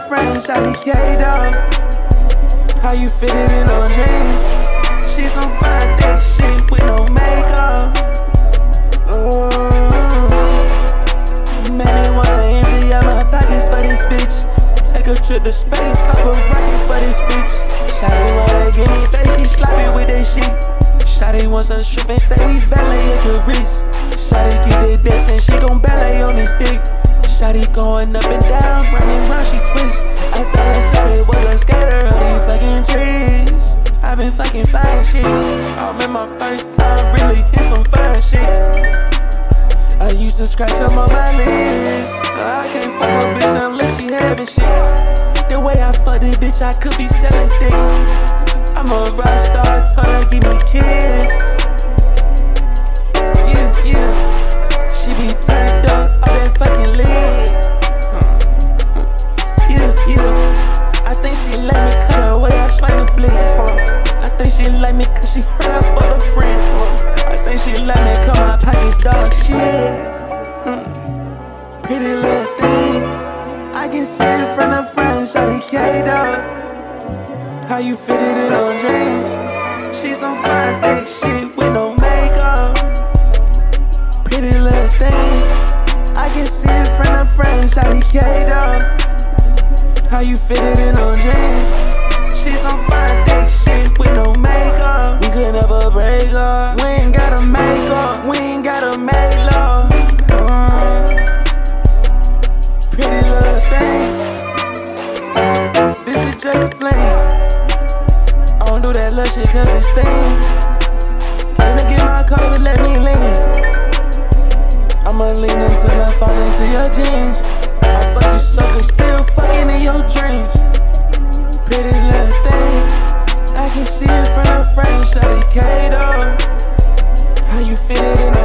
friend, shawty K-Dog. How you fit it in on jeans? She's on fine thick shit with no makeup. Man, they wanna envy out my pockets for this bitch. Take a trip to space, pop a rocket for this bitch. Shawty wanna give me face, she sloppy with that shit. Shawty wants a strip and stay, we valet at the wrist. Shawty get that dancing, she gon' ballet on this dick. Shawty going up and down, running round, she twist. I thought that shawty was a skater of these fucking trees. I been fucking fine shit. I remember my first time really hit some fine shit. I used to scratch up on my list. I can't fuck a bitch unless she having shit. The way I fuck this bitch, I could be selling dick. I'm a rock star, told her give me kiss. Yeah, yeah. She be turned up, all that fucking lit. Yeah, yeah. I think she let me cut her way I swing the bleed. I think she like me cause she heard I fuck a friend. I think she let me cut my pockets, dog shit. Pretty little thing, I can see it from the front, shawty K-Dog. How you fit it in on jeans? She's on fine thick shit with no makeup. Pretty little thing, I can see it from the front, shawty K-Dog. How you fit it in on jeans? She's on fine thick shit with no makeup. We could never break up. We ain't gotta make up, we ain't gotta make love. Pretty little thing, this is just a flame. I don't do that little shit cause it's sting. Let me get my coat and let me lean. I'ma lean until I fall into your jeans. I fuck you sucker, still fucking in your dreams. Pretty little thing, I can see it from the frame, shawty K-Dog. How you fit it in